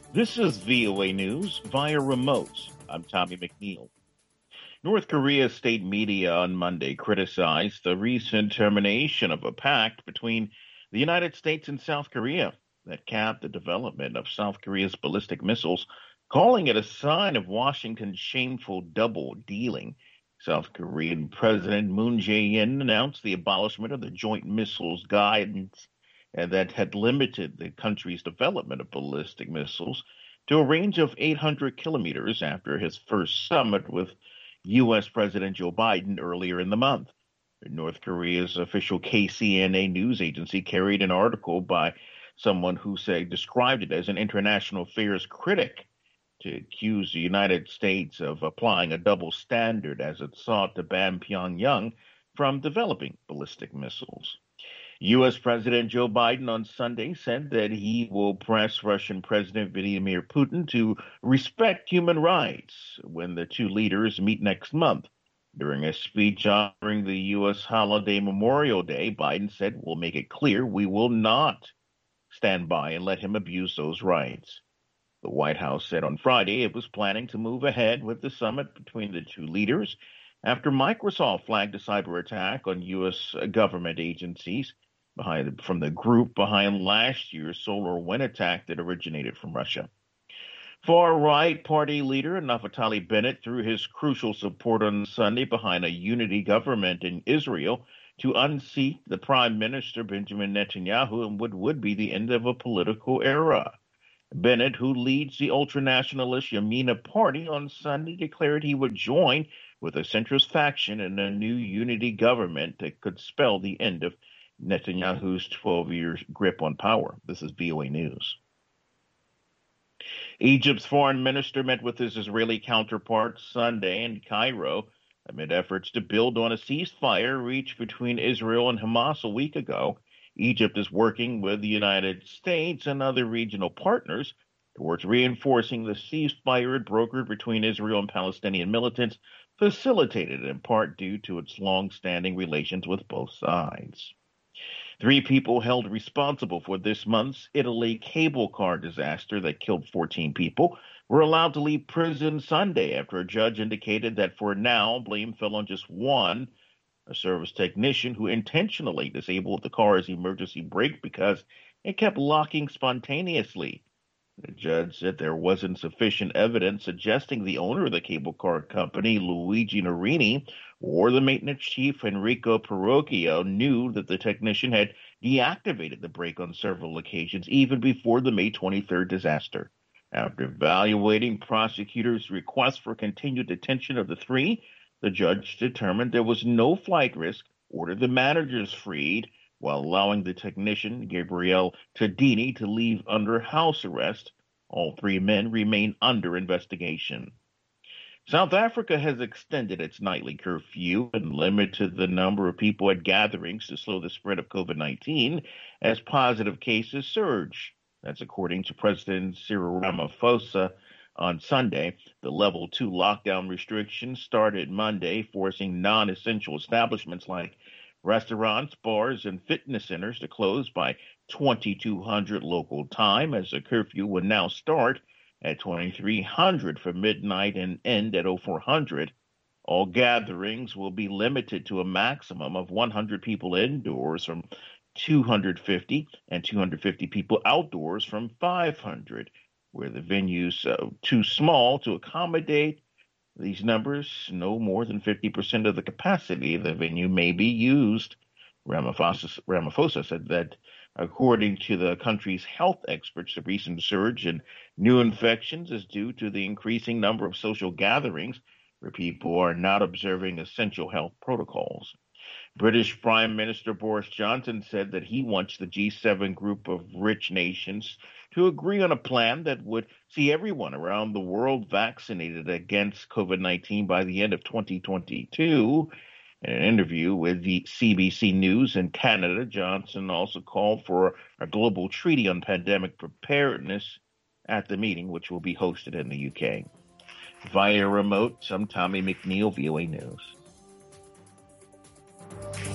This is VOA News via remote. I'm Tommy McNeil. North Korea's state media on Monday criticized the recent termination of a pact between the United States and South Korea that capped the development of South Korea's ballistic missiles, calling it a sign of Washington's shameful double dealing. South Korean President Moon Jae-in announced the abolishment of the joint missiles guidance that had limited the country's development of ballistic missiles to a range of 800 kilometers after his first summit with U.S. President Joe Biden earlier in the month. North Korea's official KCNA news agency carried an article by someone who described it as an international affairs critic to accuse the United States of applying a double standard as it sought to ban Pyongyang from developing ballistic missiles. U.S. President Joe Biden on Sunday said that he will press Russian President Vladimir Putin to respect human rights when the two leaders meet next month. During a speech honoring the U.S. holiday Memorial Day, Biden said, "We'll make it clear we will not stand by and let him abuse those rights." The White House said on Friday it was planning to move ahead with the summit between the two leaders after Microsoft flagged a cyber attack on U.S. government agencies from the group behind last year's solar wind attack that originated from Russia. Far-right party leader Naftali Bennett threw his crucial support on Sunday behind a unity government in Israel to unseat the Prime Minister Benjamin Netanyahu and what would be the end of a political era. Bennett, who leads the ultranationalist Yamina Party, on Sunday declared he would join with a centrist faction in a new unity government that could spell the end of Netanyahu's 12-year grip on power. This is VOA News. Egypt's foreign minister met with his Israeli counterpart Sunday in Cairo amid efforts to build on a ceasefire reached between Israel and Hamas a week ago. Egypt is working with the United States and other regional partners towards reinforcing the ceasefire it brokered between Israel and Palestinian militants, facilitated in part due to its long-standing relations with both sides. 3 people held responsible for this month's Italy cable car disaster that killed 14 people were allowed to leave prison Sunday after a judge indicated that for now, blame fell on just one, a service technician who intentionally disabled the car's emergency brake because it kept locking spontaneously. The judge said there wasn't sufficient evidence suggesting the owner of the cable car company, Luigi Norini, or the maintenance chief, Enrico Parrocchio, knew that the technician had deactivated the brake on several occasions, even before the May 23rd disaster. After evaluating prosecutors' request for continued detention of the 3, the judge determined there was no flight risk, ordered the managers freed, while allowing the technician, Gabriele Tadini, to leave under house arrest. All 3 men remain under investigation. South Africa has extended its nightly curfew and limited the number of people at gatherings to slow the spread of COVID-19 as positive cases surge. That's according to President Cyril Ramaphosa on Sunday. The level 2 lockdown restrictions started Monday, forcing non-essential establishments like restaurants, bars, and fitness centers to close by 2200 local time, as the curfew will now start at 2300 for midnight and end at 0400. All gatherings will be limited to a maximum of 100 people indoors from 250 and 250 people outdoors from 500, where the venue's too small to accommodate these numbers. No more than 50% of the capacity of the venue may be used. Ramaphosa said that, according to the country's health experts, the recent surge in new infections is due to the increasing number of social gatherings where people are not observing essential health protocols. British Prime Minister Boris Johnson said that he wants the G7 group of rich nations to agree on a plan that would see everyone around the world vaccinated against COVID-19 by the end of 2022. In an interview with the CBC News in Canada, Johnson also called for a global treaty on pandemic preparedness at the meeting, which will be hosted in the UK. Via remote, I'm Tommy McNeil, VOA News.